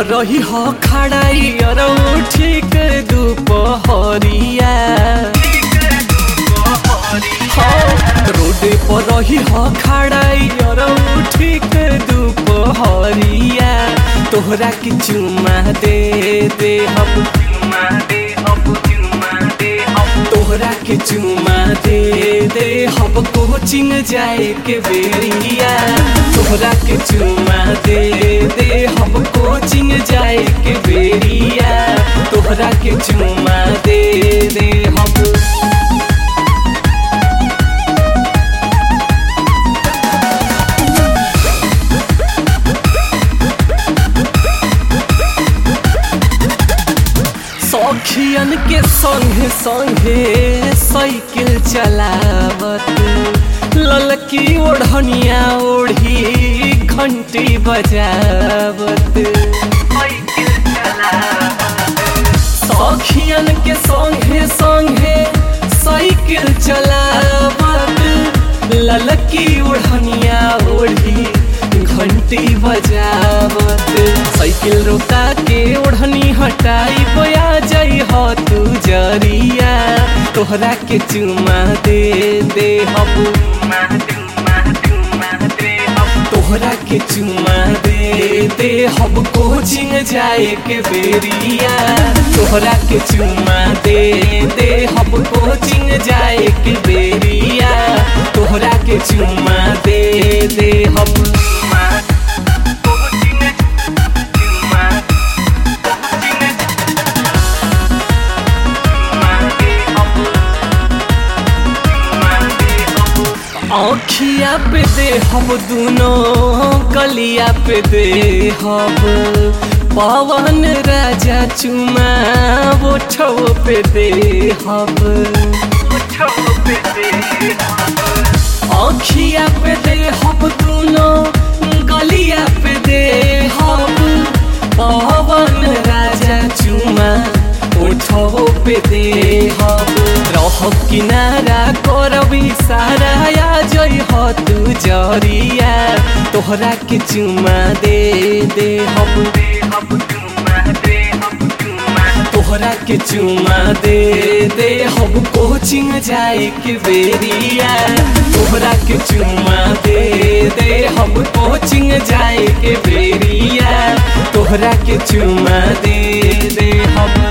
पर रही हो खड़ाई और ठीक दुपहरिया रोड पर रही हो खड़ाई और ठीक दुपहरिया तोहरा के चुमा दे दे हम तोहरा के चुमा दे दे हम कोचिंग जाए के बेरिया तोहरा के चुमा दे दे हम कोचिंग जाए के बेरिया तोहरा के चुमा दे दे हम सखियन के संगे संगे साइकिल चलावत ललकी ओढ़निया ओढ़ी घंटी बजावत सखियन के संगे संगे साइकिल चलावत ललकी ओढ़निया ओढ़ी घंटी बजावत साइकिल रोका के ओढ़नी हटाई बया जाई हो तू जरिया तोहरा के चुमा दे दे हम तोहरा के चुमा दे दे हम कोचिंग जाए के बेरिया तोहरा के चुमा दे दे हम कोचिंग जाए के बेरिया तोहरा के चुमा दे दे हम आँखिया पे दे हम दोनों गलिया पे दे हम पवन राजा चुमा ओठो पे दे हम आँखिया पे दे हम दोनों गलिया पे दे हम पवन राजा चुमा ओठो पे दे हम रहब किनारा करबी सारा या जई हो तू जरिया तोहरा के चुमा दे दे हम तोहरा के चुमा दे दे हम कोचिंग जाए के बेरिया तोहरा के चुमा दे दे हम कोचिंग जाए के बेरिया तोहरा के चुमा दे दे हम